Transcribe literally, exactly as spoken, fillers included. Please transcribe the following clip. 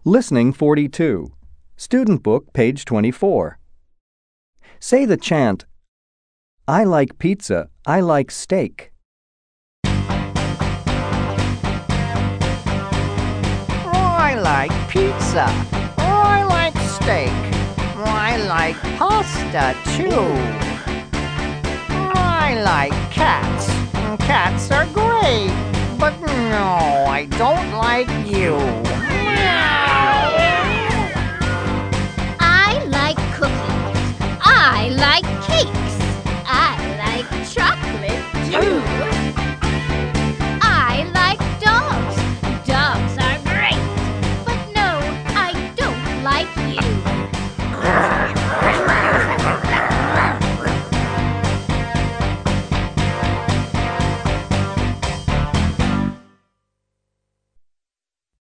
Listening forty-two. Student Book, page twenty-four. Say the chant, I like pizza, I like steak. I like pizza. I like steak. I like pasta too. I like cats. Cats are great. But no, I don't like you.